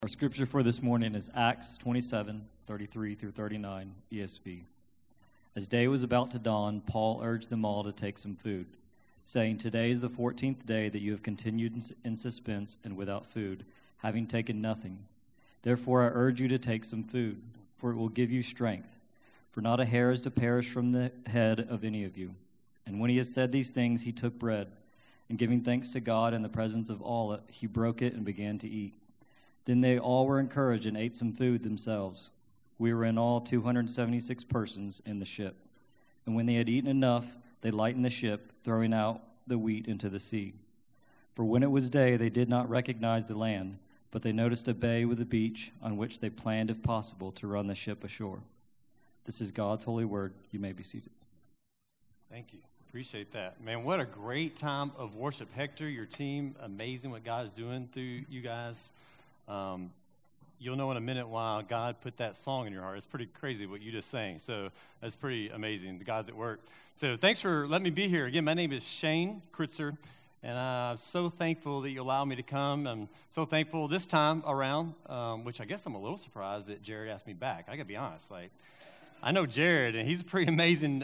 Our scripture for this morning is Acts 27:33 through 39, ESV. As day was about to dawn, Paul urged them all to take some food, saying, "Today is the 14th day that you have continued in suspense and without food, having taken nothing. Therefore I urge you to take some food, for it will give you strength. For not a hair is to perish from the head of any of you." And when he had said these things, he took bread, and giving thanks to God in the presence of all, he broke it and began to eat. Then they all were encouraged and ate some food themselves. We were in all 276 persons in the ship. And when they had eaten enough, they lightened the ship, throwing out the wheat into the sea. For when it was day, they did not recognize the land, but they noticed a bay with a beach on which they planned, if possible, to run the ship ashore. This is God's holy word. You may be seated. Thank you. Appreciate that. Man, what a great time of worship. Hector, your team, amazing what God is doing through you guys. You'll know in a minute why God put that song in your heart. It's pretty crazy what you just sang. So that's pretty amazing. The God's at work. So thanks for letting me be here. Again, my name is Shane Kritzer, and I'm so thankful that you allow me to come. I'm so thankful this time around, which I guess I'm a little surprised that Jared asked me back. I got to be honest. I know Jared, and he's a pretty amazing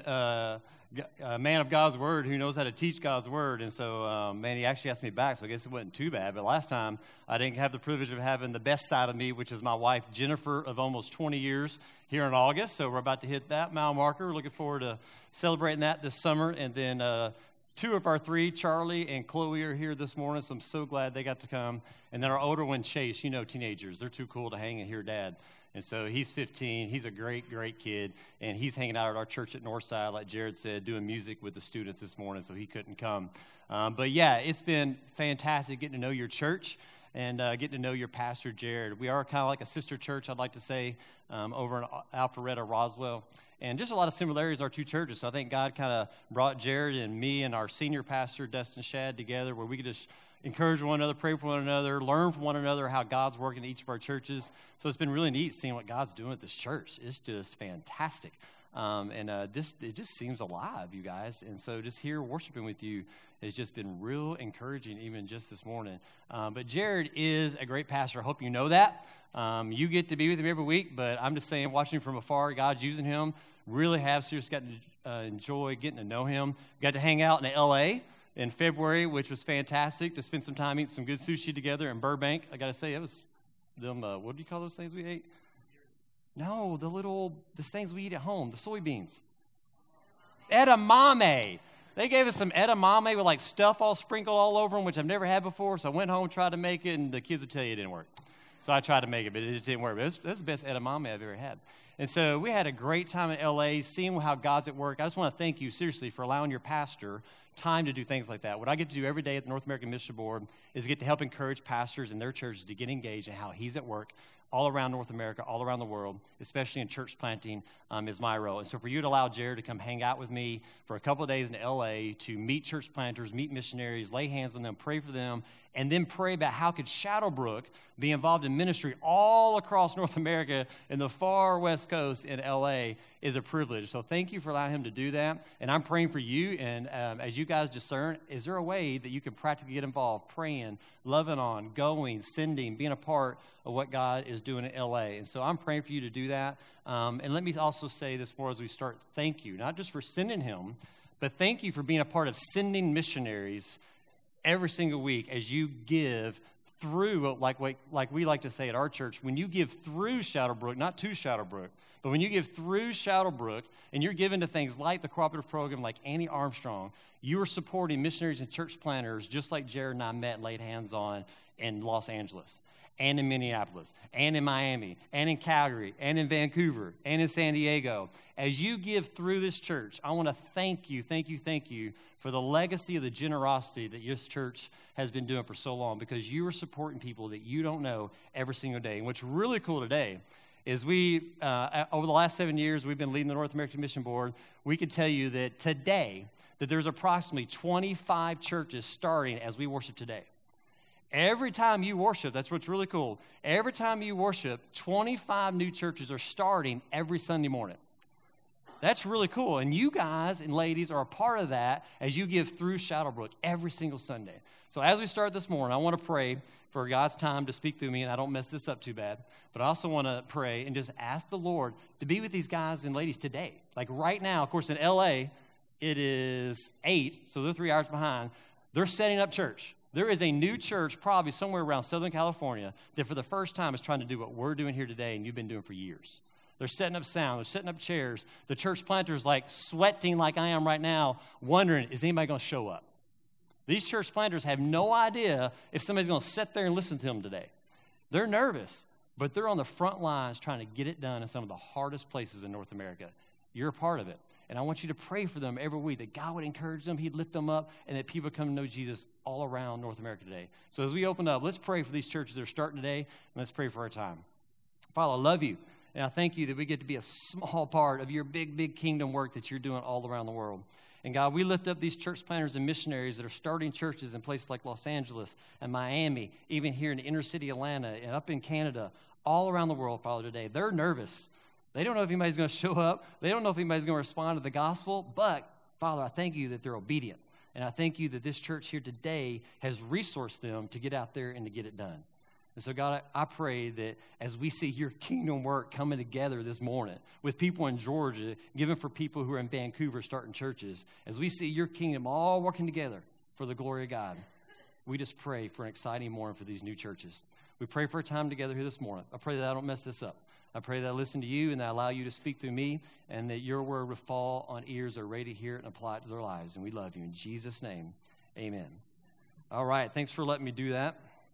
man of God's word who knows how to teach God's word. And so, he actually asked me back, so I guess it wasn't too bad. But last time, I didn't have the privilege of having the best side of me, which is my wife, Jennifer, of almost 20 years here in August. So we're about to hit that mile marker. We're looking forward to celebrating that this summer. And then two of our three, Charlie and Chloe, are here this morning, so I'm so glad they got to come. And then our older one, Chase, teenagers. They're too cool to hang and hear Dad. And so he's 15. He's a great, great kid. And he's hanging out at our church at Northside, like Jared said, doing music with the students this morning, so he couldn't come. But yeah, it's been fantastic getting to know your church and getting to know your pastor, Jared. We are kind of like a sister church, I'd like to say, over in Alpharetta, Roswell. And just a lot of similarities, our two churches. So I think God kind of brought Jared and me and our senior pastor, Dustin Shad, together where we could just encourage one another, pray for one another, learn from one another how God's working in each of our churches. So it's been really neat seeing what God's doing at this church. It's just fantastic. It just seems alive, you guys. And so just here worshiping with you has just been real encouraging, even just this morning. But Jared is a great pastor. I hope you know that. You get to be with him every week, but I'm just saying, watching from afar, God's using him. Really have seriously gotten to enjoy getting to know him. Got to hang out in L.A. in February, which was fantastic, to spend some time eating some good sushi together in Burbank. I got to say, it was them, what do you call those things we ate? No, the things we eat at home, the soybeans. Edamame. They gave us some edamame with stuff all sprinkled all over them, which I've never had before. So I went home, tried to make it, and the kids would tell you it didn't work. So I tried to make it, but it just didn't work. That's the best edamame I've ever had. And so we had a great time in L.A., seeing how God's at work. I just want to thank you, seriously, for allowing your pastor time to do things like that. What I get to do every day at the North American Mission Board is get to help encourage pastors in their churches to get engaged in how he's at work all around North America, all around the world, especially in church planting, is my role. And so for you to allow Jared to come hang out with me for a couple of days in L.A. to meet church planters, meet missionaries, lay hands on them, pray for them, and then pray about how could Shadowbrook be involved in ministry all across North America in the far West Coast in L.A. is a privilege. So thank you for allowing him to do that. And I'm praying for you. And as you guys discern, is there a way that you can practically get involved, praying, loving on, going, sending, being a part of what God is doing in L.A.? And so I'm praying for you to do that. And let me also say this more as we start, thank you, not just for sending him, but thank you for being a part of sending missionaries every single week as you give through, like we like to say at our church, when you give through Shadowbrook, not to Shadowbrook, but when you give through Shadowbrook and you're given to things like the cooperative program, like Annie Armstrong, you are supporting missionaries and church planters just like Jared and I met and laid hands on in Los Angeles, and in Minneapolis, and in Miami, and in Calgary, and in Vancouver, and in San Diego. As you give through this church, I want to thank you for the legacy of the generosity that this church has been doing for so long, because you are supporting people that you don't know every single day. And what's really cool today is we, over the last 7 years, we've been leading the North American Mission Board. We can tell you that today, that there's approximately 25 churches starting as we worship today. Every time you worship, that's what's really cool. Every time you worship, 25 new churches are starting every Sunday morning. That's really cool. And you guys and ladies are a part of that as you give through Shadowbrook every single Sunday. So as we start this morning, I want to pray for God's time to speak through me, and I don't mess this up too bad. But I also want to pray and just ask the Lord to be with these guys and ladies today. Like right now, of course, in L.A., it is 8, so they're 3 hours behind. They're setting up church. There is a new church probably somewhere around Southern California that for the first time is trying to do what we're doing here today and you've been doing for years. They're setting up sound. They're setting up chairs. The church planters like sweating like I am right now, wondering, is anybody going to show up? These church planters have no idea if somebody's going to sit there and listen to them today. They're nervous, but they're on the front lines trying to get it done in some of the hardest places in North America. You're a part of it. And I want you to pray for them every week, that God would encourage them, he'd lift them up, and that people come to know Jesus all around North America today. So as we open up, let's pray for these churches that are starting today, and let's pray for our time. Father, I love you, and I thank you that we get to be a small part of your big, big kingdom work that you're doing all around the world. And God, we lift up these church planters and missionaries that are starting churches in places like Los Angeles and Miami, even here in the inner city Atlanta and up in Canada, all around the world, Father, today. They're nervous. They don't know if anybody's going to show up. They don't know if anybody's going to respond to the gospel. But, Father, I thank you that they're obedient. And I thank you that this church here today has resourced them to get out there and to get it done. And so, God, I pray that as we see your kingdom work coming together this morning with people in Georgia, given for people who are in Vancouver starting churches, as we see your kingdom all working together for the glory of God, we just pray for an exciting morning for these new churches. We pray for a time together here this morning. I pray that I don't mess this up. I pray that I listen to you and that I allow you to speak through me and that your word would fall on ears that are ready to hear it and apply it to their lives. And we love you. In Jesus' name, amen. All right, thanks for letting me do that.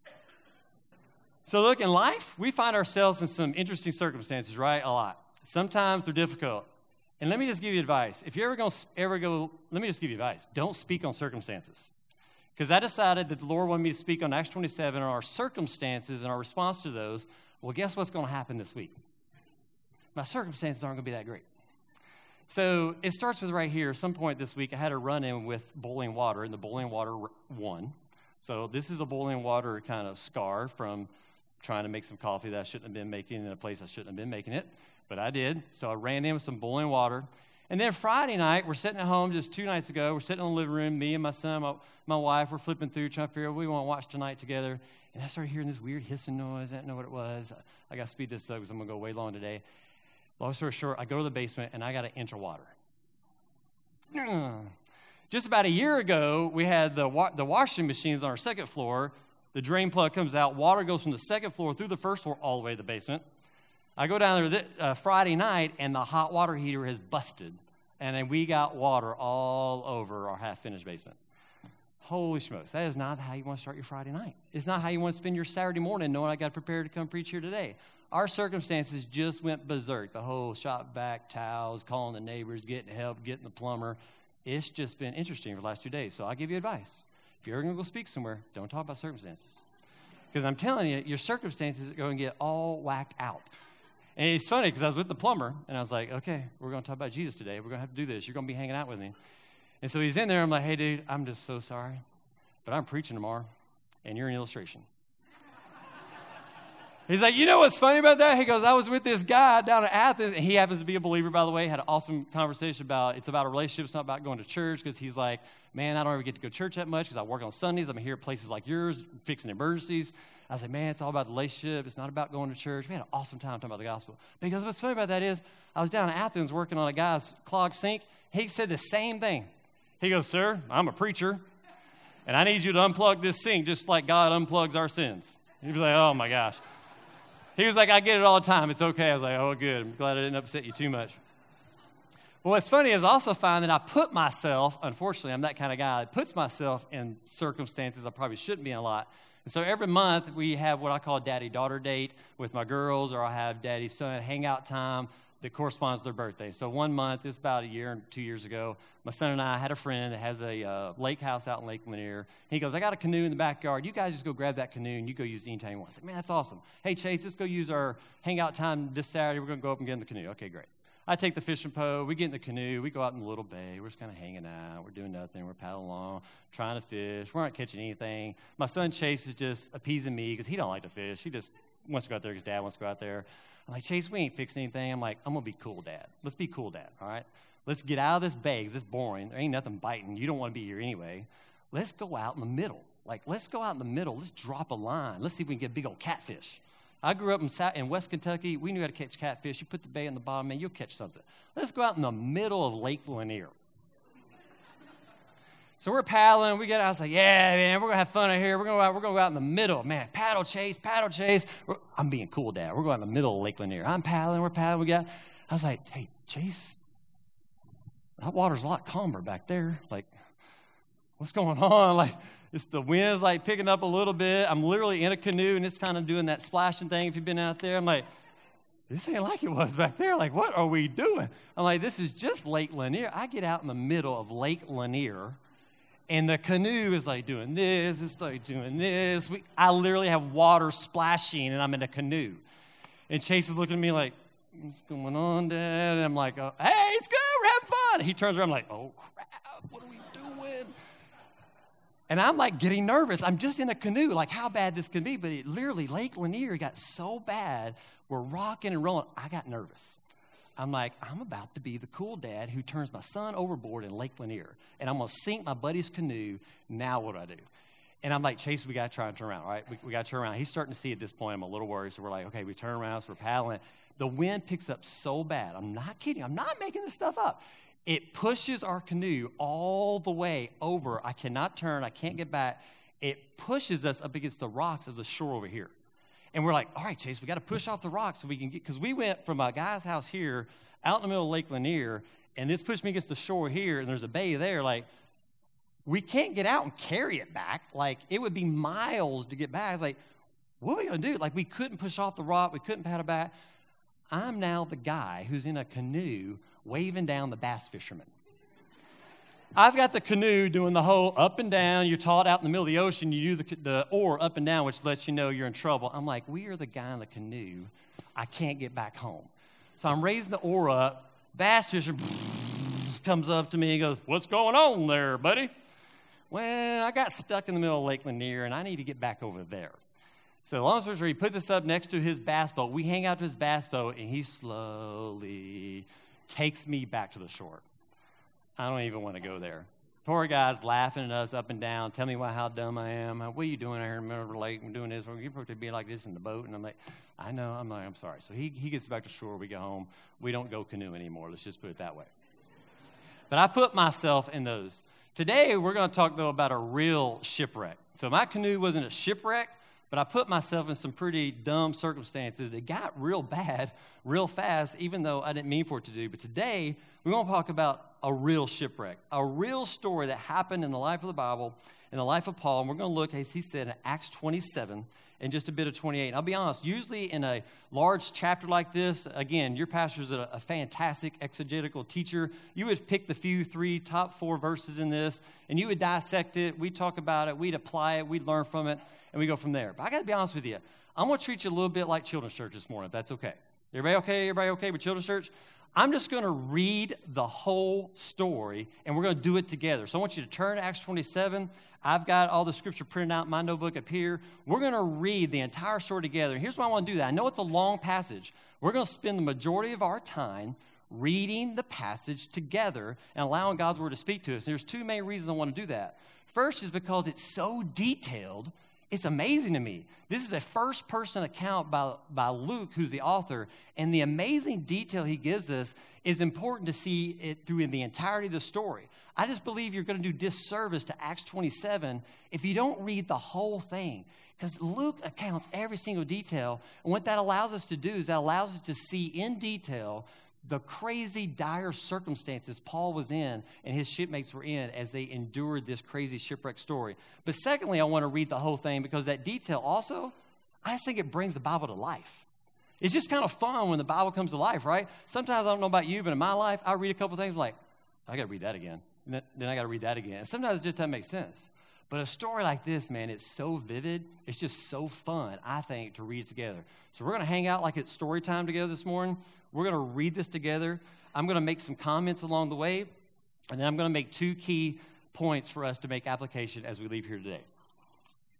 So look, in life, we find ourselves in some interesting circumstances, right? A lot. Sometimes they're difficult. And let me just give you advice. If you're let me just give you advice. Don't speak on circumstances. Because I decided that the Lord wanted me to speak on Acts 27 on our circumstances and our response to those. Well, guess what's going to happen this week? My circumstances aren't going to be that great. So it starts with right here. At some point this week, I had a run-in with boiling water, and the boiling water won. So this is a boiling water kind of scar from trying to make some coffee that I shouldn't have been making in a place I shouldn't have been making it. But I did. So I ran in with some boiling water. And then Friday night, we're sitting at home just 2 nights ago. We're sitting in the living room, me and my son, my wife, we're flipping through, trying to figure out what we want to watch tonight together. And I started hearing this weird hissing noise. I didn't know what it was. I got to speed this up because I'm going to go way long today. Long story short, I go to the basement, and I got an inch of water. Just about a year ago, we had the washing machines on our second floor. The drain plug comes out. Water goes from the second floor through the first floor all the way to the basement. I go down there Friday night, and the hot water heater has busted. And then we got water all over our half-finished basement. Holy smokes, that is not how you want to start your Friday night. It's not how you want to spend your Saturday morning knowing I got prepared to come preach here today. Our circumstances just went berserk. The whole shop vac, towels, calling the neighbors, getting help, getting the plumber. It's just been interesting for the last 2 days. So I'll give you advice. If you're going to go speak somewhere, don't talk about circumstances. Because I'm telling you, your circumstances are going to get all whacked out. And it's funny because I was with the plumber, and I was like, okay, we're going to talk about Jesus today. We're going to have to do this. You're going to be hanging out with me. And so he's in there. I'm like, hey, dude, I'm just so sorry, but I'm preaching tomorrow, and you're an illustration. He's like, you know what's funny about that? He goes, I was with this guy down in Athens, and he happens to be a believer, by the way. Had an awesome conversation it's about a relationship. It's not about going to church, because he's like, man, I don't ever get to go to church that much because I work on Sundays. I'm here at places like yours, fixing emergencies. I was like, man, it's all about the relationship. It's not about going to church. We had an awesome time talking about the gospel. Because what's funny about that is I was down in Athens working on a guy's clogged sink. He said the same thing. He goes, sir, I'm a preacher, and I need you to unplug this sink just like God unplugs our sins. He was like, oh, my gosh. He was like, I get it all the time. It's okay. I was like, oh, good. I'm glad I didn't upset you too much. Well, what's funny is I also find that I put myself, unfortunately, I'm that kind of guy that puts myself in circumstances I probably shouldn't be in a lot. And so every month we have what I call a daddy-daughter date with my girls, or I have daddy-son hangout time that corresponds to their birthday. So 1 month, it's about a year and 2 years ago, my son and I had a friend that has a lake house out in Lake Lanier. He goes, I got a canoe in the backyard. You guys just go grab that canoe and you go use it anytime you want. I said, man, that's awesome. Hey, Chase, let's go use our hangout time this Saturday. We're going to go up and get in the canoe. Okay, great. I take the fishing pole. We get in the canoe. We go out in the little bay. We're just kind of hanging out. We're doing nothing. We're paddling along, trying to fish. We're not catching anything. My son Chase is just appeasing me because he don't like to fish. He just wants to go out there because Dad wants to go out there. I'm like, Chase, we ain't fixing anything. I'm like, I'm going to be cool, Dad. Let's be cool, Dad, all right? Let's get out of this bay because it's boring. There ain't nothing biting. You don't want to be here anyway. Let's go out in the middle. Like, let's go out in the middle. Let's drop a line. Let's see if we can get a big old catfish. I grew up in West Kentucky. We knew how to catch catfish. You put the bait on the bottom, man, you'll catch something. Let's go out in the middle of Lake Lanier. So we're paddling. I was like, yeah, man, we're going to have fun out here. We're going to go out in the middle. Man, paddle chase. I'm being cool, Dad. We're going in the middle of Lake Lanier. I'm paddling. We're paddling. I was like, hey, Chase, that water's a lot calmer back there. Like, what's going on? Like, it's the wind's like picking up a little bit. I'm literally in a canoe, and it's kind of doing that splashing thing if you've been out there. I'm like, this ain't like it was back there. Like, what are we doing? I'm like, this is just Lake Lanier. I get out in the middle of Lake Lanier, and the canoe is like doing this. It's like doing this. I literally have water splashing, and I'm in a canoe. And Chase is looking at me like, what's going on, Dad? And I'm like, hey, it's good. We're having fun. He turns around, I'm like, oh, crap. What are we doing? And I'm like getting nervous. I'm just in a canoe, like how bad this can be. But it literally, Lake Lanier got so bad, we're rocking and rolling. I got nervous. I'm like, I'm about to be the cool dad who turns my son overboard in Lake Lanier. And I'm going to sink my buddy's canoe. Now what do I do? And I'm like, Chase, we got to try and turn around, all right? We got to turn around. He's starting to see at this point. I'm a little worried. So we're like, okay, we turn around. So we're paddling. The wind picks up so bad. I'm not kidding. I'm not making this stuff up. It pushes our canoe all the way over. I cannot turn. I can't get back. It pushes us up against the rocks of the shore over here. And we're like, all right, Chase, we got to push off the rocks so we can get, because we went from a guy's house here out in the middle of Lake Lanier, and this pushed me against the shore here, and there's a bay there. Like, we can't get out and carry it back. Like, it would be miles to get back. It's like, what are we going to do? Like, we couldn't push off the rock. We couldn't paddle back. I'm now the guy who's in a canoe waving down the bass fishermen. I've got the canoe doing the whole up and down. You're taught out in the middle of the ocean. You do the oar up and down, which lets you know you're in trouble. I'm like, we are the guy in the canoe. I can't get back home. So I'm raising the oar up. Bass fisher comes up to me and goes, what's going on there, buddy? Well, I got stuck in the middle of Lake Lanier, and I need to get back over there. So long story short, he put this up next to his bass boat. We hang out to his bass boat, and he slowly takes me back to the shore. I don't even want to go there. Poor guy's laughing at us up and down, telling me how dumb I am. What are you doing out here in the middle of the lake? I'm doing this. You're supposed to be like this in the boat. And I'm like, I know. I'm sorry. So he gets back to shore. We go home. We don't go canoe anymore. Let's just put it that way. But I put myself in those. Today, we're going to talk, though, about a real shipwreck. So my canoe wasn't a shipwreck, but I put myself in some pretty dumb circumstances that got real bad real fast, even though I didn't mean for it to do. But today, we're going to talk about a real shipwreck, a real story that happened in the life of the Bible, in the life of Paul. And we're going to look, as he said, in Acts 27 and just a bit of 28. And I'll be honest, usually in a large chapter like this, again, your pastor's a fantastic exegetical teacher. You would pick the top 4 verses in this, and you would dissect it. We'd talk about it. We'd apply it. We'd learn from it, and we go from there. But I got to be honest with you. I'm going to treat you a little bit like children's church this morning, if that's okay. Everybody okay? Everybody okay with children's church? I'm just going to read the whole story, and we're going to do it together. So I want you to turn to Acts 27. I've got all the scripture printed out in my notebook up here. We're going to read the entire story together. And here's why I want to do that. I know it's a long passage. We're going to spend the majority of our time reading the passage together and allowing God's word to speak to us. And there's 2 main reasons I want to do that. First is because it's so detailed. It's amazing to me. This is a first-person account by Luke, who's the author, and the amazing detail he gives us is important to see it through in the entirety of the story. I just believe you're going to do disservice to Acts 27 if you don't read the whole thing, because Luke accounts every single detail, and what that allows us to do is that allows us to see in detail the crazy, dire circumstances Paul was in and his shipmates were in as they endured this crazy shipwreck story. But secondly, I want to read the whole thing because that detail also, I just think it brings the Bible to life. It's just kind of fun when the Bible comes to life, right? Sometimes I don't know about you, but in my life, I read a couple things like, I got to read that again. Then I got to read that again. And sometimes it just doesn't make sense. But a story like this, man, it's so vivid. It's just so fun, I think, to read together. So we're going to hang out like it's story time together this morning. We're going to read this together. I'm going to make some comments along the way, and then I'm going to make 2 key points for us to make application as we leave here today.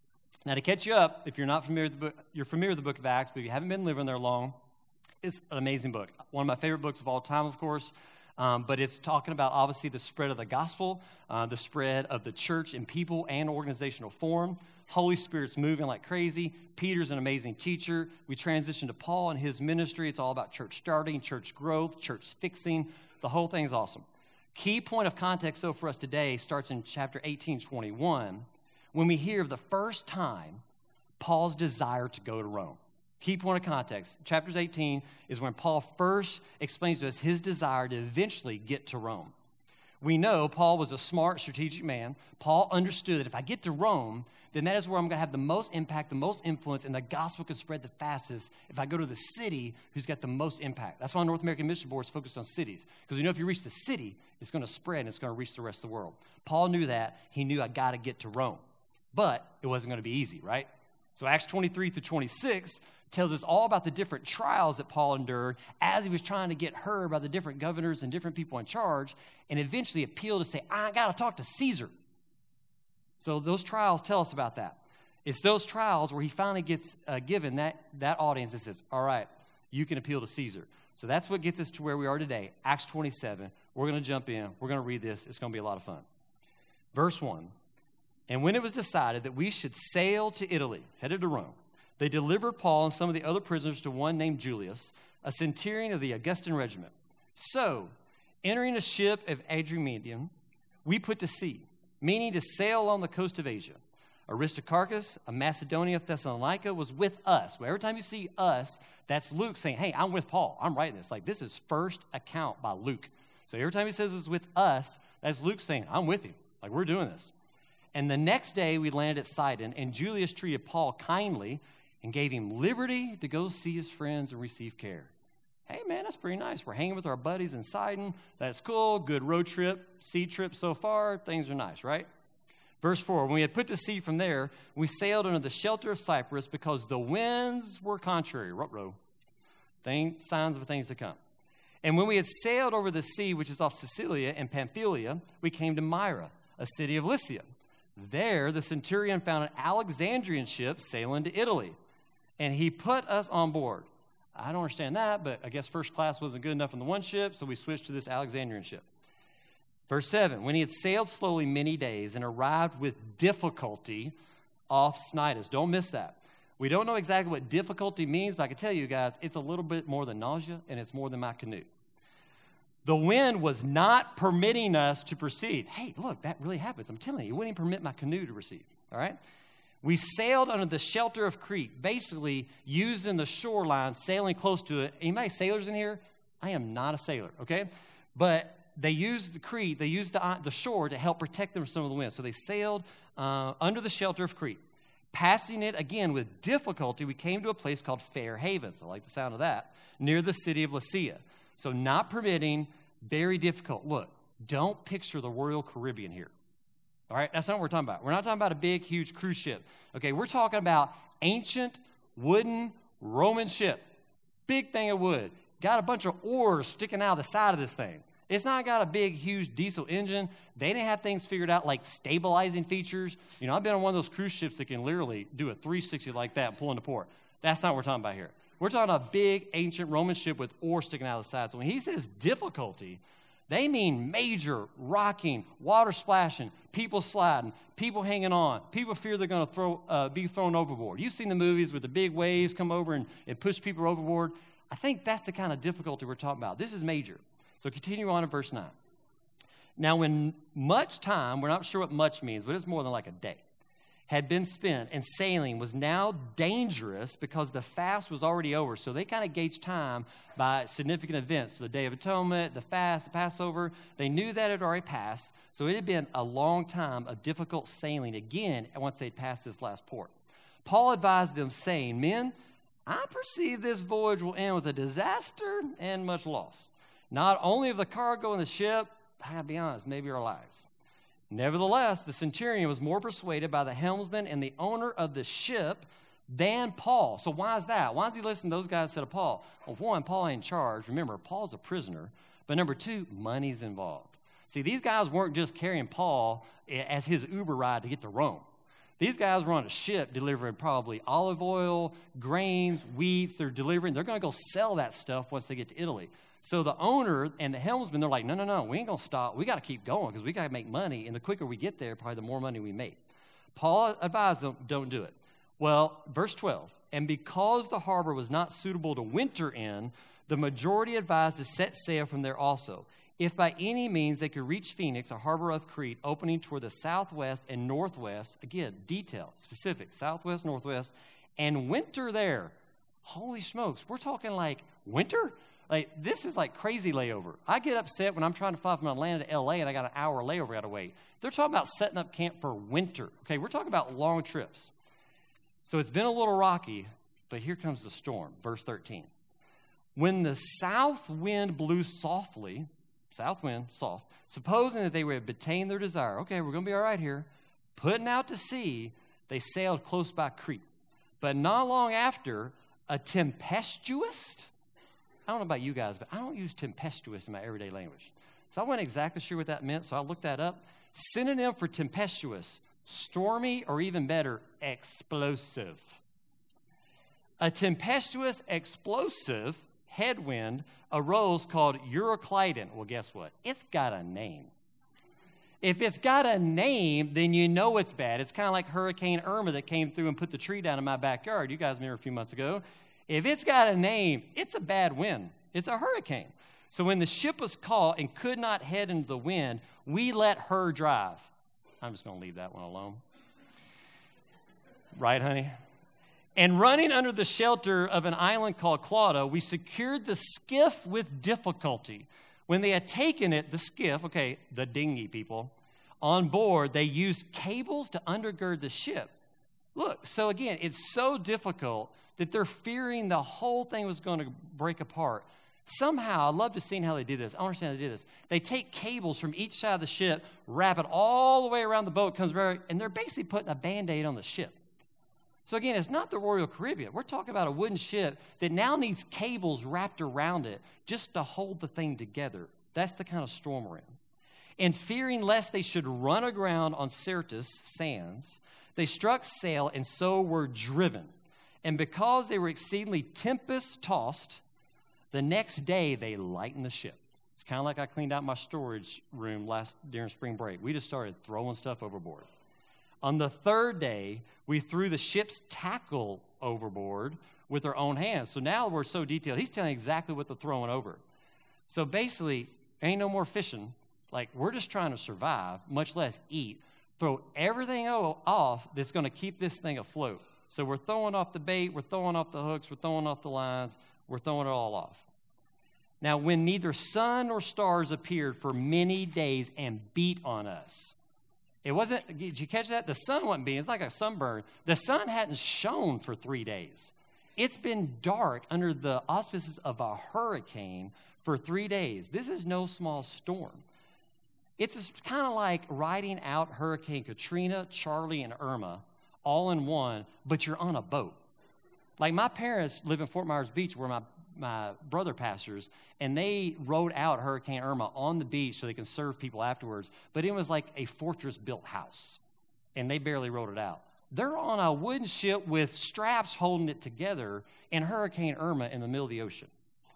Now, to catch you up, if you're not familiar with the book, you're familiar with the book of Acts, but if you haven't been living there long, it's an amazing book. One of my favorite books of all time, of course. But it's talking about, obviously, the spread of the gospel, the spread of the church in people and organizational form. Holy Spirit's moving like crazy. Peter's an amazing teacher. We transition to Paul and his ministry. It's all about church starting, church growth, church fixing. The whole thing's awesome. Key point of context, though, for us today starts in chapter 18:21, when we hear of the first time Paul's desire to go to Rome. Key point of context. Chapters 18 is when Paul first explains to us his desire to eventually get to Rome. We know Paul was a smart, strategic man. Paul understood that if I get to Rome, then that is where I'm going to have the most impact, the most influence, and the gospel can spread the fastest if I go to the city who's got the most impact. That's why North American Mission Board is focused on cities, because we know if you reach the city, it's going to spread and it's going to reach the rest of the world. Paul knew that. He knew I got to get to Rome. But it wasn't going to be easy, right? So Acts 23 through 26 tells us all about the different trials that Paul endured as he was trying to get heard by the different governors and different people in charge, and eventually appealed to say, I got to talk to Caesar. So those trials tell us about that. It's those trials where he finally gets given that audience and says, all right, you can appeal to Caesar. So that's what gets us to where we are today, Acts 27. We're going to jump in. We're going to read this. It's going to be a lot of fun. Verse 1. And when it was decided that we should sail to Italy, headed to Rome, they delivered Paul and some of the other prisoners to one named Julius, a centurion of the Augustan regiment. So, entering a ship of Adramyttium, we put to sea, meaning to sail along the coast of Asia. Aristarchus, a Macedonian of Thessalonica, was with us. Well, every time you see us, that's Luke saying, hey, I'm with Paul. I'm writing this. Like, this is first account by Luke. So every time he says it's with us, that's Luke saying, I'm with you. Like, we're doing this. And the next day we landed at Sidon, and Julius treated Paul kindly and gave him liberty to go see his friends and receive care. Hey, man, that's pretty nice. We're hanging with our buddies in Sidon. That's cool. Good road trip, sea trip so far. Things are nice, right? Verse 4, when we had put to sea from there, we sailed under the shelter of Cyprus because the winds were contrary. Ruh-roh. Signs of things to come. And when we had sailed over the sea, which is off Sicilia and Pamphylia, we came to Myra, a city of Lycia. There, the centurion found an Alexandrian ship sailing to Italy, and he put us on board. I don't understand that, but I guess first class wasn't good enough on the one ship, so we switched to this Alexandrian ship. Verse 7, when he had sailed slowly many days and arrived with difficulty off Cnidus. Don't miss that. We don't know exactly what difficulty means, but I can tell you guys, it's a little bit more than nausea, and it's more than my canoe. The wind was not permitting us to proceed. Hey, look, that really happens. I'm telling you, it wouldn't even permit my canoe to proceed, all right? We sailed under the shelter of Crete, basically using the shoreline, sailing close to it. Anybody sailors in here? I am not a sailor, okay? But they used the Crete, they used the shore to help protect them from some of the wind. So they sailed under the shelter of Crete. Passing it, again, with difficulty, we came to a place called Fair Havens. I like the sound of that, near the city of Lycia. So not permitting, very difficult. Look, don't picture the Royal Caribbean here. All right, that's not what we're talking about. We're not talking about a big, huge cruise ship. Okay, we're talking about ancient, wooden, Roman ship. Big thing of wood. Got a bunch of oars sticking out of the side of this thing. It's not got a big, huge diesel engine. They didn't have things figured out like stabilizing features. You know, I've been on one of those cruise ships that can literally do a 360 like that and pull into port. That's not what we're talking about here. We're talking about a big, ancient Roman ship with oars sticking out of the side. So when he says difficulty, they mean major, rocking, water splashing, people sliding, people hanging on. People fear they're going to be thrown overboard. You've seen the movies with the big waves come over and push people overboard. I think that's the kind of difficulty we're talking about. This is major. So continue on in verse 9. Now, when much time, we're not sure what much means, but it's more than like a day, had been spent, and sailing was now dangerous because the fast was already over. So they kind of gauged time by significant events. So the Day of Atonement, the fast, the Passover. They knew that it had already passed. So it had been a long time of difficult sailing again once they'd passed this last port. Paul advised them, saying, men, I perceive this voyage will end with a disaster and much loss. Not only of the cargo and the ship, I gotta be honest, maybe our lives. Nevertheless, the centurion was more persuaded by the helmsman and the owner of the ship than Paul. So why is that? Why does he listen to those guys instead of Paul? Well, for one, Paul ain't in charge. Remember, Paul's a prisoner. But number two, money's involved. See, these guys weren't just carrying Paul as his Uber ride to get to Rome. These guys were on a ship delivering probably olive oil, grains, wheat. They're going to go sell that stuff once they get to Italy. So the owner and the helmsman, they're like, no, we ain't going to stop. We got to keep going because we got to make money. And the quicker we get there, probably the more money we make. Paul advised them, don't do it. Well, verse 12, and because the harbor was not suitable to winter in, the majority advised to set sail from there also. If by any means they could reach Phoenix, a harbor of Crete, opening toward the southwest and northwest, again, detail, specific, southwest, northwest, and winter there. Holy smokes, we're talking like winter? Like, this is like crazy layover. I get upset when I'm trying to fly from Atlanta to L.A. and I got an hour layover I got to wait. They're talking about setting up camp for winter. Okay, we're talking about long trips. So it's been a little rocky, but here comes the storm. Verse 13. When the south wind blew softly, south wind, soft, supposing that they would obtain their desire, okay, we're going to be all right here, putting out to sea, they sailed close by Crete. But not long after, a tempestuous, I don't know about you guys, but I don't use tempestuous in my everyday language. So I wasn't exactly sure what that meant, so I looked that up. Synonym for tempestuous, stormy, or even better, explosive. A tempestuous, explosive headwind arose called Euroclydon. Well, guess what? It's got a name. If it's got a name, then you know it's bad. It's kind of like Hurricane Irma that came through and put the tree down in my backyard. You guys remember a few months ago. If it's got a name, it's a bad wind. It's a hurricane. So when the ship was caught and could not head into the wind, we let her drive. I'm just going to leave that one alone. Right, honey? And running under the shelter of an island called Clauda, we secured the skiff with difficulty. When they had taken it, the skiff, okay, the dinghy people, on board, they used cables to undergird the ship. Look, so again, it's so difficult that they're fearing the whole thing was going to break apart. Somehow, I love to see how they did this. I don't understand how they did this. They take cables from each side of the ship, wrap it all the way around the boat, and they're basically putting a Band-Aid on the ship. So again, it's not the Royal Caribbean. We're talking about a wooden ship that now needs cables wrapped around it just to hold the thing together. That's the kind of storm we're in. And fearing lest they should run aground on Syrtis sands, they struck sail and so were driven. And because they were exceedingly tempest-tossed, the next day they lightened the ship. It's kind of like I cleaned out my storage room during spring break. We just started throwing stuff overboard. On the third day, we threw the ship's tackle overboard with our own hands. So now we're so detailed. He's telling exactly what they're throwing over. So basically, ain't no more fishing. Like, we're just trying to survive, much less eat. Throw everything off that's going to keep this thing afloat. So we're throwing off the bait, we're throwing off the hooks, we're throwing off the lines, we're throwing it all off. Now, when neither sun nor stars appeared for many days and beat on us, it wasn't, did you catch that? The sun wasn't beating, it's like a sunburn. The sun hadn't shone for 3 days. It's been dark under the auspices of a hurricane for 3 days. This is no small storm. It's kind of like riding out Hurricane Katrina, Charlie, and Irma all in one, but you're on a boat. Like, my parents live in Fort Myers Beach where my brother pastors, and they rode out Hurricane Irma on the beach so they can serve people afterwards, but it was like a fortress-built house, and they barely rode it out. They're on a wooden ship with straps holding it together in Hurricane Irma in the middle of the ocean.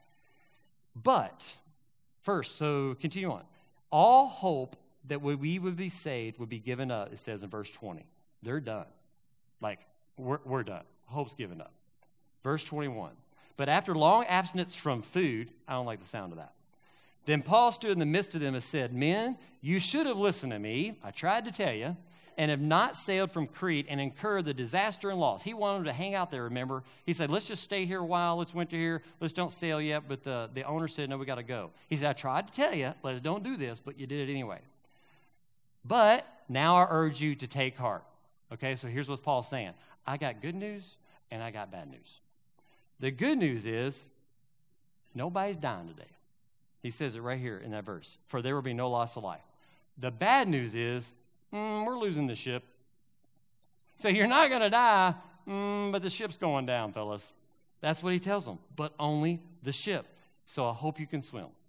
But, first, so continue on. All hope that we would be saved would be given up, it says in verse 20. They're done. Like, we're done. Hope's given up. Verse 21. But after long abstinence from food, I don't like the sound of that. Then Paul stood in the midst of them and said, Men, you should have listened to me. I tried to tell you, and have not sailed from Crete and incurred the disaster and loss. He wanted them to hang out there, remember? He said, let's just stay here a while. Let's winter here. Let's don't sail yet. But the owner said, no, we got to go. He said, I tried to tell you, let's don't do this, but you did it anyway. But now I urge you to take heart. Okay, so here's what Paul's saying. I got good news and I got bad news. The good news is nobody's dying today. He says it right here in that verse. For there will be no loss of life. The bad news is we're losing the ship. So you're not going to die, but the ship's going down, fellas. That's what he tells them. But only the ship. So I hope you can swim.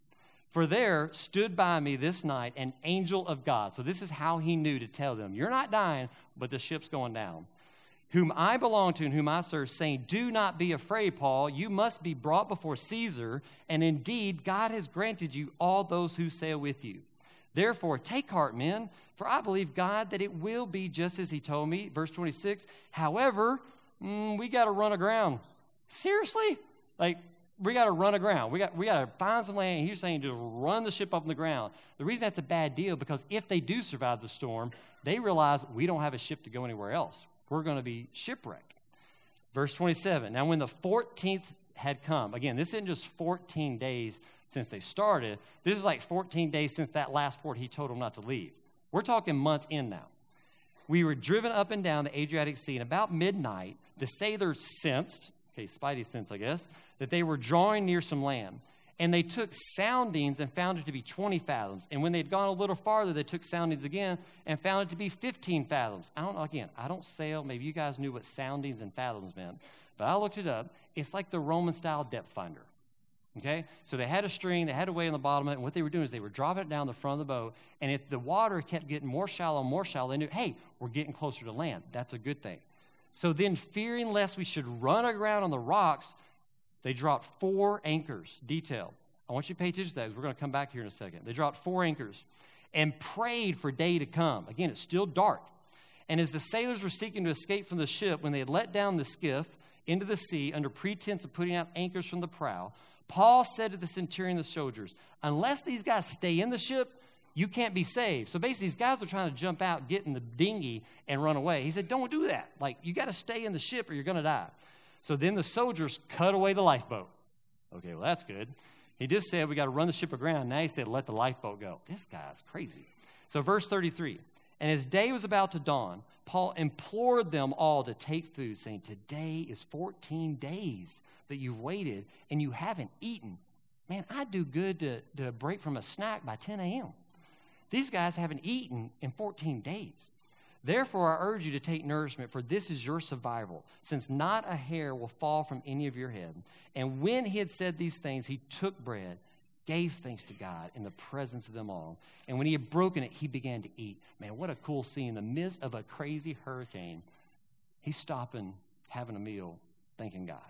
For there stood by me this night an angel of God. So this is how he knew to tell them, you're not dying, but the ship's going down. Whom I belong to and whom I serve, saying, do not be afraid, Paul. You must be brought before Caesar, and indeed God has granted you all those who sail with you. Therefore, take heart, men, for I believe God that it will be just as he told me. Verse 26, however, we got to run aground. Seriously? Like, we got to run aground. We got to find some land. He's saying just run the ship up on the ground. The reason that's a bad deal, because if they do survive the storm, they realize we don't have a ship to go anywhere else. We're going to be shipwrecked. Verse 27, now when the 14th had come, again, this isn't just 14 days since they started. This is like 14 days since that last port he told them not to leave. We're talking months in now. We were driven up and down the Adriatic Sea, and about midnight, the sailors sensed, spidey sense, I guess, that they were drawing near some land. And they took soundings and found it to be 20 fathoms. And when they'd gone a little farther, they took soundings again and found it to be 15 fathoms. I don't sail. Maybe you guys knew what soundings and fathoms meant. But I looked it up. It's like the Roman-style depth finder. Okay? So they had a string. They had a weight on the bottom of it. And what they were doing is they were dropping it down the front of the boat. And if the water kept getting more shallow, they knew, hey, we're getting closer to land. That's a good thing. So then, fearing lest we should run aground on the rocks, they dropped 4 anchors, detailed. I want you to pay attention to those. We're going to come back here in a second. They dropped 4 anchors and prayed for day to come. Again, it's still dark. And as the sailors were seeking to escape from the ship, when they had let down the skiff into the sea under pretense of putting out anchors from the prow, Paul said to the centurion and the soldiers, unless these guys stay in the ship, you can't be saved. So basically, these guys were trying to jump out, get in the dinghy, and run away. He said, don't do that. Like, you got to stay in the ship or you're going to die. So then the soldiers cut away the lifeboat. Okay, well, that's good. He just said we got to run the ship aground. Now he said, let the lifeboat go. This guy's crazy. So verse 33, and as day was about to dawn, Paul implored them all to take food, saying, today is 14 days that you've waited and you haven't eaten. Man, I'd do good to break from a snack by 10 a.m. These guys haven't eaten in 14 days. Therefore, I urge you to take nourishment, for this is your survival, since not a hair will fall from any of your head. And when he had said these things, he took bread, gave thanks to God in the presence of them all. And when he had broken it, he began to eat. Man, what a cool scene. In the midst of a crazy hurricane, he's stopping, having a meal, thanking God.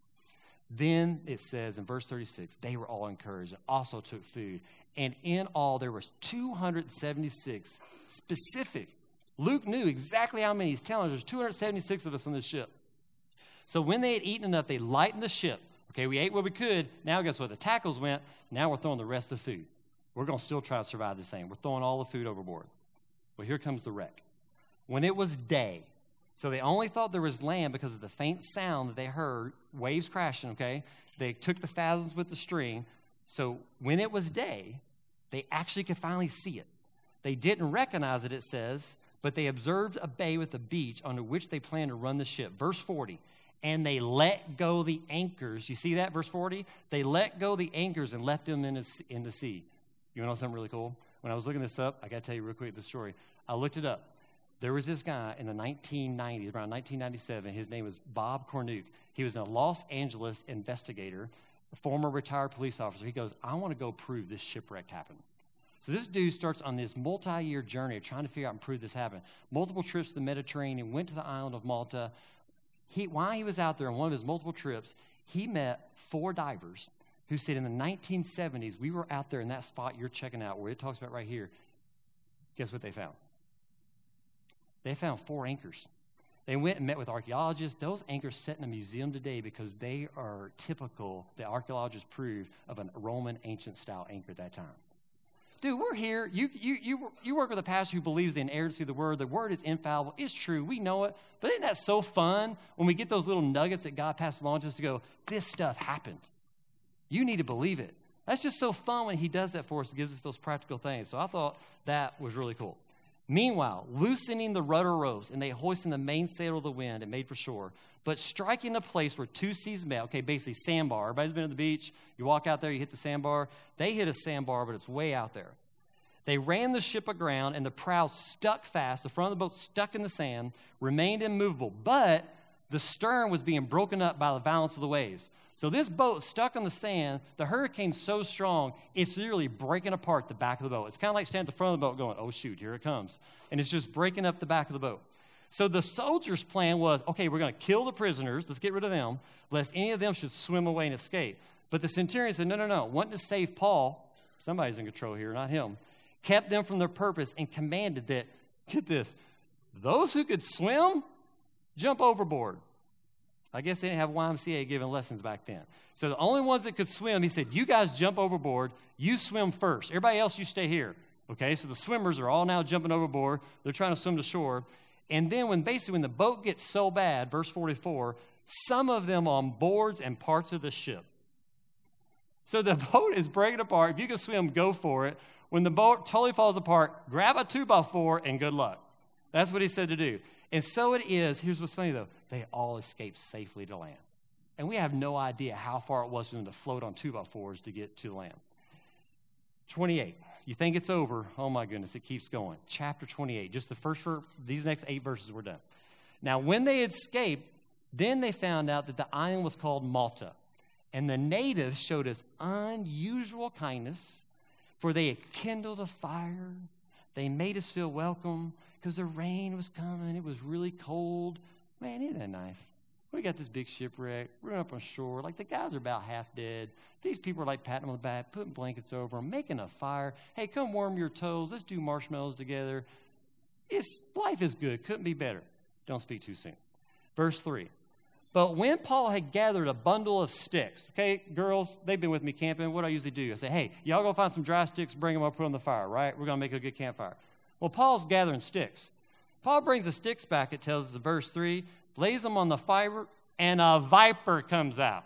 Then it says in verse 36, they were all encouraged and also took food. And in all, there was 276 specific. Luke knew exactly how many. He's telling us there's 276 of us on this ship. So when they had eaten enough, they lightened the ship. Okay, we ate what we could. Now guess what? The tackles went. Now we're throwing the rest of the food. We're going to still try to survive the same. We're throwing all the food overboard. Well, here comes the wreck. When it was day, so they only thought there was land because of the faint sound that they heard, waves crashing, okay? They took the fathoms with the string. So when it was day, they actually could finally see it. They didn't recognize it, it says, but they observed a bay with a beach under which they planned to run the ship. Verse 40, and they let go the anchors. You see that, verse 40? They let go the anchors and left them in the sea. You want to know something really cool? When I was looking this up, I got to tell you real quick the story. I looked it up. There was this guy in the 1990s, around 1997. His name was Bob Cornuke. He was a Los Angeles investigator, a former retired police officer. He goes, I want to go prove this shipwreck happened. So this dude starts on this multi-year journey of trying to figure out and prove this happened. Multiple trips to the Mediterranean, went to the island of Malta. While he was out there on one of his multiple trips, he met 4 divers who said in the 1970s, we were out there in that spot you're checking out where it talks about right here. Guess what they found? They found 4 anchors. They went and met with archaeologists. Those anchors sit in a museum today because they are typical, the archaeologists proved, of a Roman ancient-style anchor at that time. Dude, we're here. You work with a pastor who believes the inerrancy of the word. The word is infallible. It's true. We know it. But isn't that so fun when we get those little nuggets that God passes along to us to go, this stuff happened. You need to believe it. That's just so fun when he does that for us. It gives us those practical things. So I thought that was really cool. Meanwhile, loosening the rudder ropes, and they hoisted the mainsail of the wind and made for shore. But striking a place where 2 seas met, okay, basically sandbar. Everybody's been to the beach. You walk out there, you hit the sandbar. They hit a sandbar, but it's way out there. They ran the ship aground, and the prow stuck fast. The front of the boat stuck in the sand, remained immovable. But the stern was being broken up by the violence of the waves. So this boat stuck on the sand, the hurricane's so strong, it's literally breaking apart the back of the boat. It's kind of like standing at the front of the boat going, oh, shoot, here it comes. And it's just breaking up the back of the boat. So the soldiers' plan was, okay, we're going to kill the prisoners. Let's get rid of them, lest any of them should swim away and escape. But the centurion said, no. Wanting to save Paul, somebody's in control here, not him, kept them from their purpose and commanded that, get this, those who could swim, jump overboard. I guess they didn't have YMCA giving lessons back then. So the only ones that could swim, he said, you guys jump overboard. You swim first. Everybody else, you stay here. Okay, so the swimmers are all now jumping overboard. They're trying to swim to shore. And then when the boat gets so bad, verse 44, some of them on boards and parts of the ship. So the boat is breaking apart. If you can swim, go for it. When the boat totally falls apart, grab a 2x4 and good luck. That's what he said to do. And so it is. Here's what's funny, though. They all escaped safely to land. And we have no idea how far it was for them to float on 2x4s to get to land. 28. You think it's over. Oh, my goodness. It keeps going. Chapter 28. Just the first, these next 8 verses were done. Now, when they escaped, then they found out that the island was called Malta. And the natives showed us unusual kindness, for they had kindled a fire. They made us feel welcome because the rain was coming. It was really cold. Man, isn't that nice? We got this big shipwreck. We're up on shore. Like, the guys are about half dead. These people are, like, patting them on the back, putting blankets over them, making a fire. Hey, come warm your toes. Let's do marshmallows together. Life is good. Couldn't be better. Don't speak too soon. Verse 3. But when Paul had gathered a bundle of sticks, okay, girls, they've been with me camping. What do I usually do? I say, hey, y'all go find some dry sticks, bring them up, put them on the fire, right? We're going to make a good campfire. Well, Paul's gathering sticks. Paul brings the sticks back, it tells us in verse 3, lays them on the fire, and a viper comes out.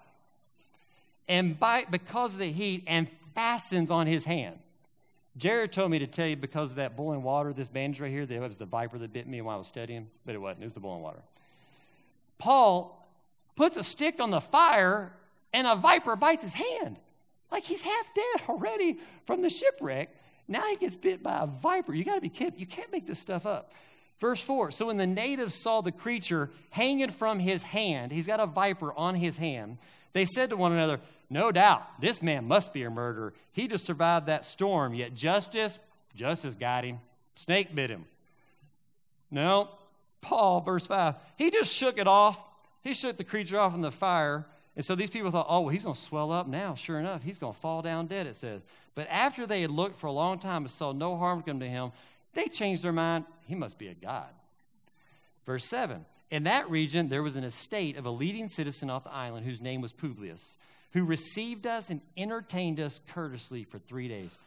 And because of the heat, and fastens on his hand. Jared told me to tell you because of that boiling water, this bandage right here, that it was the viper that bit me while I was studying, but it wasn't. It was the boiling water. Paul puts a stick on the fire, and a viper bites his hand. Like, he's half dead already from the shipwreck. Now he gets bit by a viper. You got to be kidding. You can't make this stuff up. Verse 4, so when the natives saw the creature hanging from his hand, he's got a viper on his hand, they said to one another, no doubt, this man must be a murderer. He just survived that storm, yet justice got him. Snake bit him. No, Paul, verse 5, he just shook it off. He shook the creature off in the fire. And so these people thought, oh, well, he's going to swell up now. Sure enough, he's going to fall down dead, it says. But after they had looked for a long time and saw no harm come to him, they changed their mind. He must be a god. Verse 7, in that region there was an estate of a leading citizen off the island whose name was Publius, who received us and entertained us courteously for 3 days.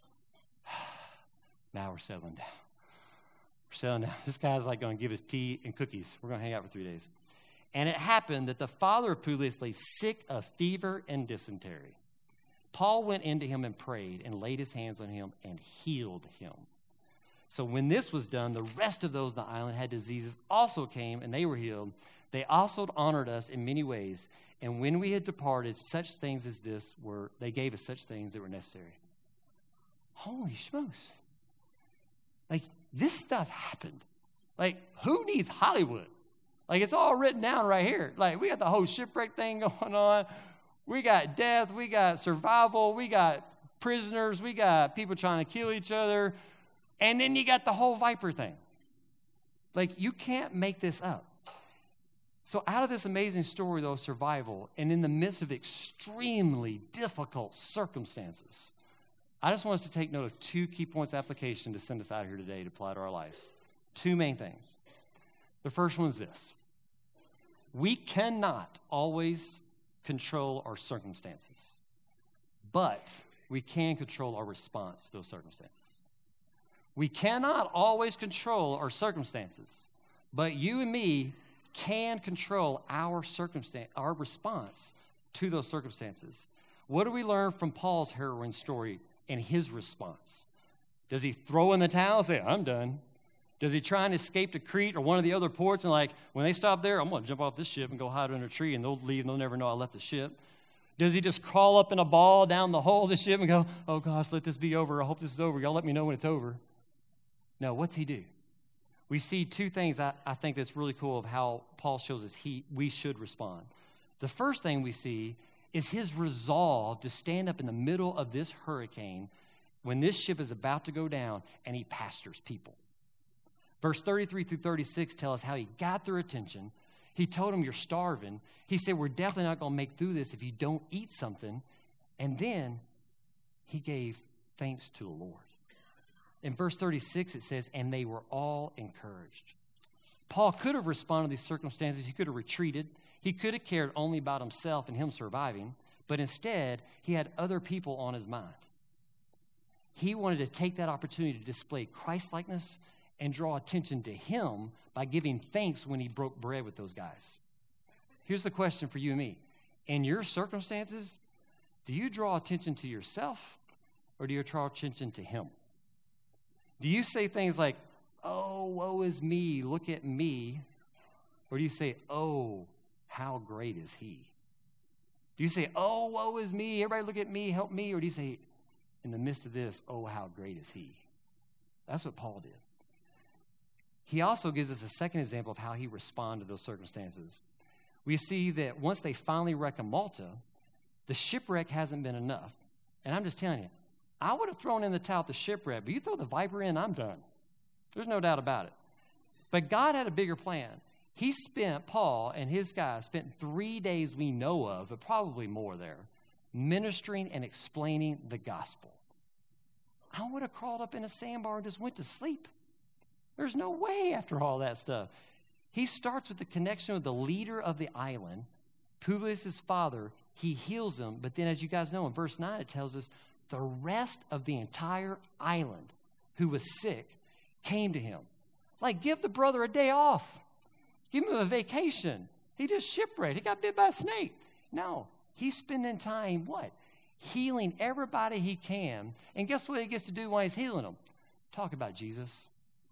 Now we're settling down. We're settling down. This guy's like going to give us tea and cookies. We're going to hang out for 3 days. And it happened that the father of Publius lay sick of fever and dysentery. Paul went into him and prayed and laid his hands on him and healed him. So when this was done, the rest of those in the island had diseases also came, and they were healed. They also honored us in many ways. And when we had departed, such things as this they gave us such things that were necessary. Holy smokes. Like, this stuff happened. Like, who needs Hollywood? Like, it's all written down right here. Like, we got the whole shipwreck thing going on. We got death. We got survival. We got prisoners. We got people trying to kill each other. And then you got the whole viper thing. Like, you can't make this up. So out of this amazing story, though, survival, and in the midst of extremely difficult circumstances, I just want us to take note of 2 key points of application to send us out here today to apply to our lives. 2 main things. The first one is this. We cannot always control our circumstances, but we can control our response to those circumstances. We cannot always control our circumstances, but you and me can control our response to those circumstances. What do we learn from Paul's harrowing story and his response? Does he throw in the towel and say, I'm done? Does he try and escape to Crete or one of the other ports and like, when they stop there, I'm going to jump off this ship and go hide under a tree and they'll leave and they'll never know I left the ship? Does he just crawl up in a ball down the hole of the ship and go, oh gosh, let this be over. I hope this is over. Y'all let me know when it's over. No, what's he do? we see two things I think that's really cool of how Paul shows us we should respond. The first thing we see is his resolve to stand up in the middle of this hurricane when this ship is about to go down, and he pastors people. Verse 33 through 36 tell us how he got their attention. He told them, you're starving. He said, we're definitely not going to make through this if you don't eat something. And then he gave thanks to the Lord. In verse 36, it says, and they were all encouraged. Paul could have responded to these circumstances. He could have retreated. He could have cared only about himself and him surviving. But instead, he had other people on his mind. He wanted to take that opportunity to display Christ-likeness and draw attention to him by giving thanks when he broke bread with those guys. Here's the question for you and me. In your circumstances, do you draw attention to yourself or do you draw attention to him? Do you say things like, oh, woe is me, look at me? Or do you say, oh, how great is he? Do you say, oh, woe is me, everybody look at me, help me? Or do you say, in the midst of this, oh, how great is he? That's what Paul did. He also gives us a second example of how he responded to those circumstances. We see that once they finally wreck in Malta, the shipwreck hasn't been enough. And I'm just telling you, I would have thrown in the towel at the shipwreck, but you throw the Viper in, I'm done. There's no doubt about it. But God had a bigger plan. Paul and his guys spent 3 days we know of, but probably more there, ministering and explaining the gospel. I would have crawled up in a sandbar and just went to sleep. There's no way after all that stuff. He starts with the connection with the leader of the island, Publius' father. He heals him, but then as you guys know, in verse 9, it tells us the rest of the entire island who was sick came to him. Like, give the brother a day off. Give him a vacation. He just shipwrecked. He got bit by a snake. No, he's spending time, what? Healing everybody he can. And guess what he gets to do while he's healing them? Talk about Jesus.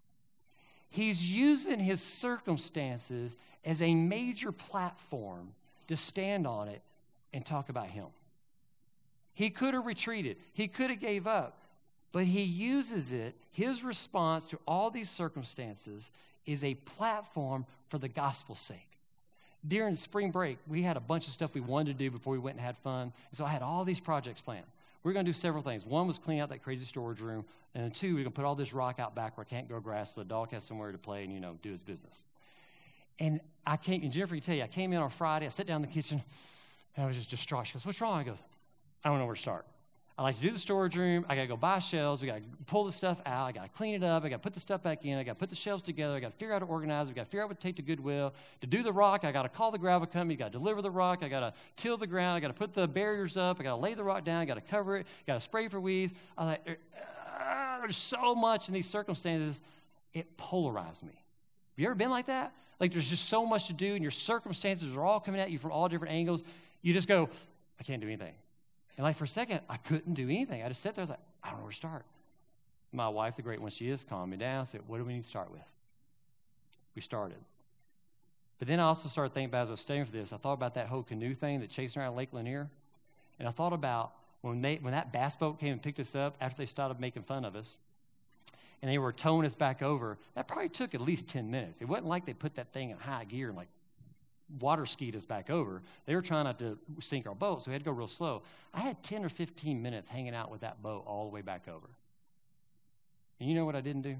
He's using his circumstances as a major platform to stand on it and talk about him. He could have retreated. He could have gave up. But he uses it, his response to all these circumstances is a platform for the gospel's sake. During spring break, we had a bunch of stuff we wanted to do before we went and had fun. And so I had all these projects planned. We're going to do several things. One was clean out that crazy storage room. And then two, we're going to put all this rock out back where I can't grow grass so the dog has somewhere to play and, do his business. And Jennifer can tell you, I came in on Friday, I sat down in the kitchen, and I was just distraught. She goes, what's wrong? I go, I don't know where to start. I like to do the storage room. I got to go buy shelves. We got to pull the stuff out. I got to clean it up. I got to put the stuff back in. I got to put the shelves together. I got to figure out how to organize it. We got to figure out what to take to Goodwill. To do the rock, I got to call the gravel company. Got to deliver the rock. I got to till the ground. I got to put the barriers up. I got to lay the rock down. I got to cover it. Got to spray for weeds. I was like, there's so much in these circumstances. It polarized me. Have you ever been like that? Like there's just so much to do, and your circumstances are all coming at you from all different angles. You just go, I can't do anything. And like for a second, I couldn't do anything. I just sat there. I was like, I don't know where to start. My wife, the great one she is, calmed me down. Said, what do we need to start with? We started. But then I also started thinking about, as I was studying for this, I thought about that whole canoe thing that chased around Lake Lanier. And I thought about when that bass boat came and picked us up after they started making fun of us, and they were towing us back over, that probably took at least 10 minutes. It wasn't like they put that thing in high gear and like water skied us back over. They were trying not to sink our boat, so we had to go real slow. I had 10 or 15 minutes hanging out with that boat all the way back over. And you know what I didn't do?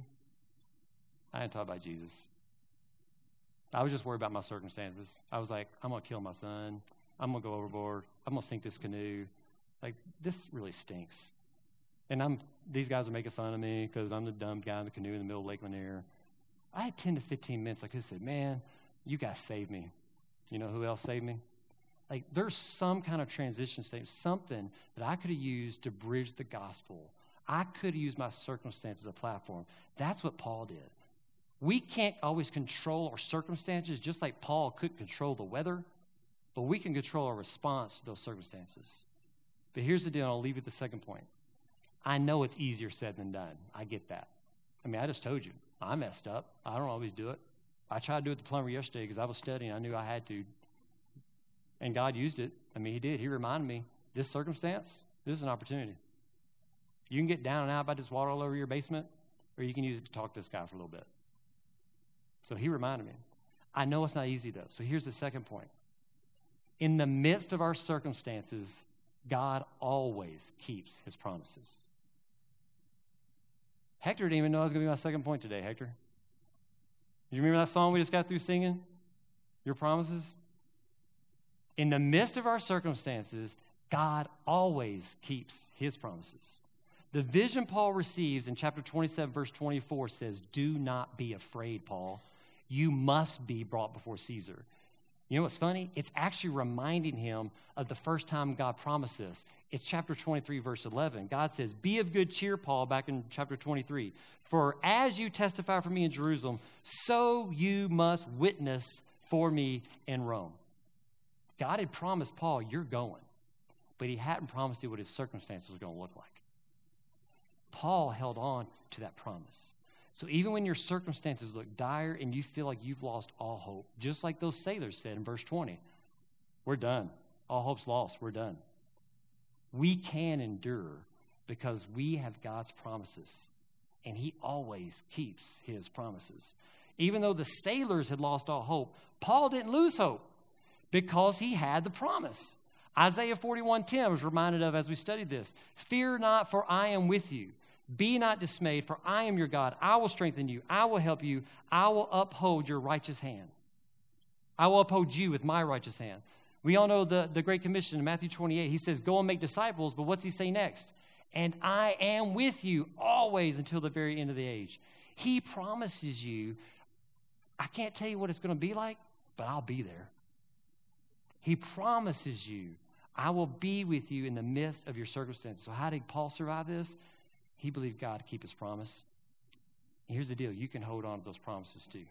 I didn't talk about Jesus. I was just worried about my circumstances. I was like, I'm going to kill my son. I'm going to go overboard. I'm going to sink this canoe. Like, this really stinks. And these guys are making fun of me because I'm the dumb guy in the canoe in the middle of Lake Lanier. I had 10 to 15 minutes. I could have said, man, you guys saved me. You know who else saved me? Like, there's some kind of transition state, something that I could have used to bridge the gospel. I could have used my circumstances as a platform. That's what Paul did. We can't always control our circumstances, just like Paul couldn't control the weather, but we can control our response to those circumstances. But here's the deal, and I'll leave you with the second point. I know it's easier said than done. I get that. I mean, I just told you, I messed up. I don't always do it. I tried to do it at the plumber yesterday because I was studying. I knew I had to. And God used it. I mean, he did. He reminded me, this circumstance, this is an opportunity. You can get down and out about this water all over your basement, or you can use it to talk to this guy for a little bit. So he reminded me. I know it's not easy, though. So here's the second point. In the midst of our circumstances, God always keeps his promises. Hector didn't even know I was going to be my second point today, Hector. Do you remember that song we just got through singing? Your promises? In the midst of our circumstances, God always keeps his promises. The vision Paul receives in chapter 27, verse 24 says, do not be afraid, Paul. You must be brought before Caesar. You know what's funny? It's actually reminding him of the first time God promised this. It's chapter 23, verse 11. God says, be of good cheer, Paul, back in chapter 23. For as you testify for me in Jerusalem, so you must witness for me in Rome. God had promised Paul, you're going. But he hadn't promised him what his circumstances were going to look like. Paul held on to that promise. So even when your circumstances look dire and you feel like you've lost all hope, just like those sailors said in verse 20, we're done. All hope's lost. We're done. We can endure because we have God's promises, and he always keeps his promises. Even though the sailors had lost all hope, Paul didn't lose hope because he had the promise. Isaiah 41:10 I was reminded of as we studied this. Fear not, for I am with you. Be not dismayed, for I am your God. I will strengthen you. I will help you. I will uphold your righteous hand. I will uphold you with my righteous hand. We all know the Great Commission in Matthew 28. He says, go and make disciples, but what's he say next? And I am with you always until the very end of the age. He promises you, I can't tell you what it's going to be like, but I'll be there. He promises you, I will be with you in the midst of your circumstances. So how did Paul survive this? He believed God to keep his promise. And here's the deal. You can hold on to those promises too.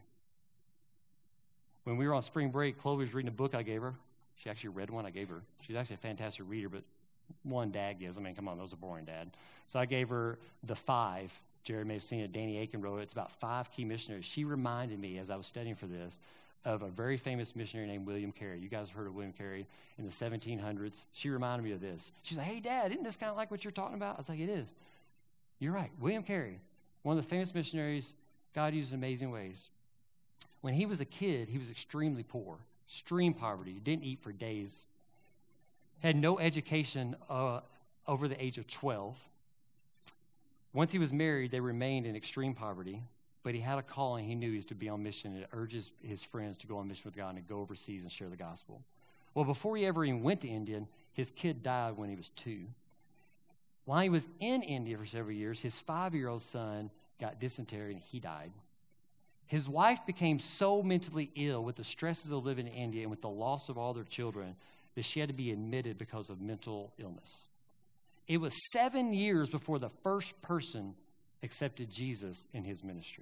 When we were on spring break, Chloe was reading a book I gave her. She actually read one I gave her. She's actually a fantastic reader, but one dad gives. I mean, come on, that was a boring dad. So I gave her The Five. Jared may have seen it. Danny Aiken wrote it. It's about 5 key missionaries. She reminded me, as I was studying for this, of a very famous missionary named William Carey. You guys have heard of William Carey in the 1700s. She reminded me of this. She's like, hey, Dad, isn't this kind of like what you're talking about? I was like, it is. You're right. William Carey, one of the famous missionaries, God used in amazing ways. When he was a kid, he was extremely poor, extreme poverty. He didn't eat for days, had no education over the age of 12. Once he was married, they remained in extreme poverty, but he had a calling. He knew he was to be on mission, and urges his friends to go on mission with God and to go overseas and share the gospel. Well, before he ever even went to India, his kid died when he was 2. While he was in India for several years, his 5-year-old son got dysentery and he died. His wife became so mentally ill with the stresses of living in India and with the loss of all their children that she had to be admitted because of mental illness. It was 7 years before the first person accepted Jesus in his ministry.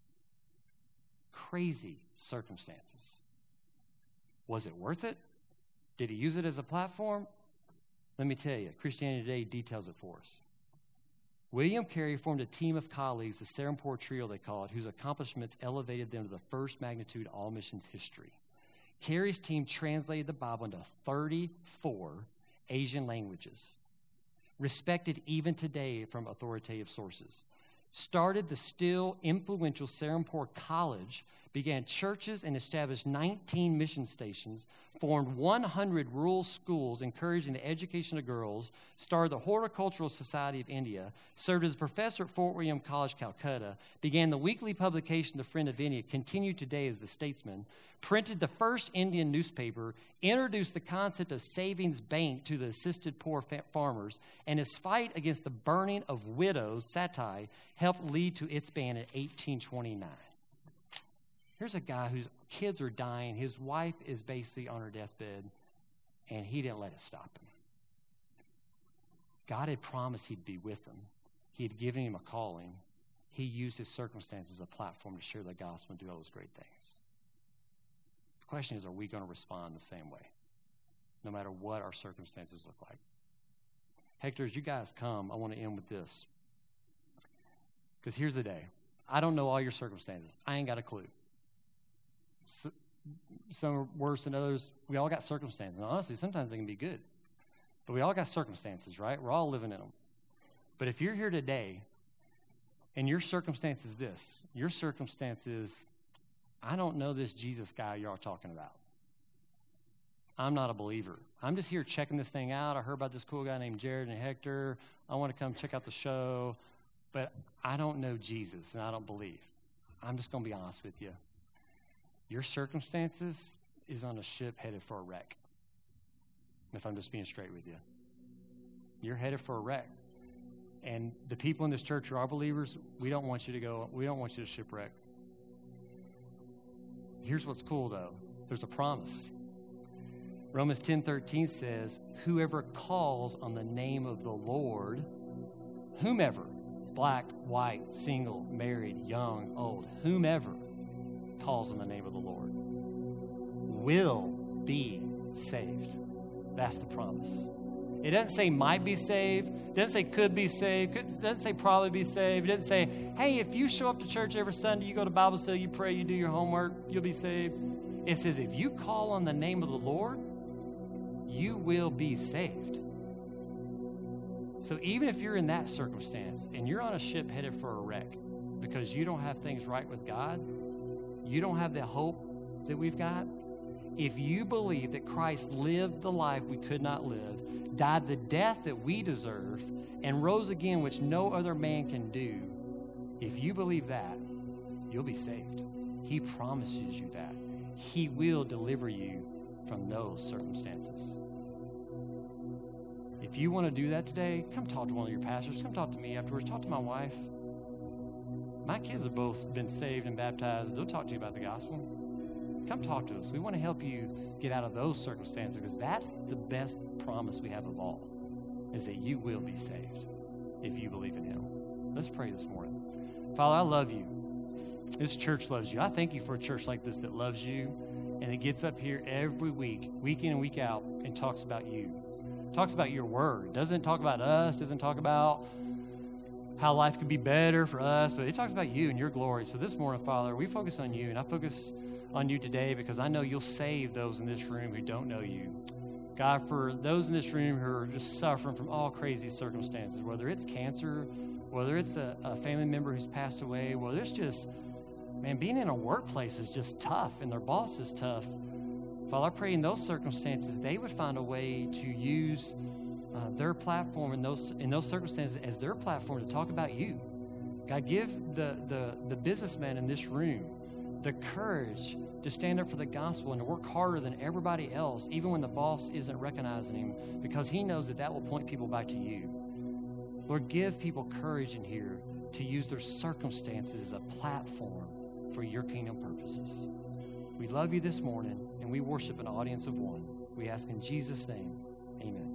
Crazy circumstances. Was it worth it? Did he use it as a platform? Let me tell you, Christianity Today details it for us. William Carey formed a team of colleagues, the Serampore Trio they call it, whose accomplishments elevated them to the first magnitude of all missions history. Carey's team translated the Bible into 34 Asian languages, respected even today from authoritative sources. Started the still influential Serampore College, began churches and established 19 mission stations, formed 100 rural schools encouraging the education of girls, started the Horticultural Society of India, served as a professor at Fort William College, Calcutta, began the weekly publication The Friend of India, continued today as The Statesman, printed the first Indian newspaper, introduced the concept of savings bank to the assisted poor farmers, and his fight against the burning of widows, Satai, helped lead to its ban in 1829. Here's a guy whose kids are dying. His wife is basically on her deathbed, and he didn't let it stop him. God had promised he'd be with him. He had given him a calling. He used his circumstances as a platform to share the gospel and do all those great things. The question is, are we going to respond the same way, no matter what our circumstances look like? Hector, as you guys come, I want to end with this. Because here's the day. I don't know all your circumstances. I ain't got a clue. Some are worse than others. We all got circumstances. And honestly, sometimes they can be good. But we all got circumstances, right? We're all living in them. But if you're here today and your circumstance is this, your circumstance is, I don't know this Jesus guy y'all are talking about. I'm not a believer. I'm just here checking this thing out. I heard about this cool guy named Jared and Hector. I want to come check out the show. But I don't know Jesus, and I don't believe. I'm just going to be honest with you. Your circumstances is on a ship headed for a wreck. If I'm just being straight with you. You're headed for a wreck. And the people in this church who are believers, we don't want you to shipwreck. Here's what's cool, though. There's a promise. Romans 10:13 says, whoever calls on the name of the Lord, whomever, black, white, single, married, young, old, whomever calls on the name of the Lord will be saved. That's the promise. It doesn't say might be saved. It doesn't say could be saved. It doesn't say probably be saved. It doesn't say, hey, if you show up to church every Sunday, you go to Bible study, you pray, you do your homework, you'll be saved. It says if you call on the name of the Lord, you will be saved. So even if you're in that circumstance and you're on a ship headed for a wreck because you don't have things right with God, you don't have the hope that we've got, if you believe that Christ lived the life we could not live, died the death that we deserve, and rose again, which no other man can do, if you believe that, you'll be saved. He promises you that. He will deliver you from those circumstances. If you want to do that today, come talk to one of your pastors. Come talk to me afterwards. Talk to my wife. My kids have both been saved and baptized. They'll talk to you about the gospel. Come talk to us. We want to help you get out of those circumstances because that's the best promise we have of all, is that you will be saved if you believe in him. Let's pray this morning. Father, I love you. This church loves you. I thank you for a church like this that loves you and it gets up here every week, week in and week out, and talks about you. Talks about your word. Doesn't talk about us, doesn't talk about how life could be better for us, but it talks about you and your glory. So this morning, Father, we focus on you, and I focus on you today because I know you'll save those in this room who don't know you. God, for those in this room who are just suffering from all crazy circumstances, whether it's cancer, whether it's a family member who's passed away, whether it's just, man, being in a workplace is just tough and their boss is tough. Father, I pray in those circumstances they would find a way to use their platform in those circumstances as their platform to talk about you. God, give the businessmen in this room the courage to stand up for the gospel and to work harder than everybody else, even when the boss isn't recognizing him, because he knows that will point people back to you. Lord, give people courage in here to use their circumstances as a platform for your kingdom purposes. We love you this morning, and we worship an audience of one. We ask in Jesus' name, amen.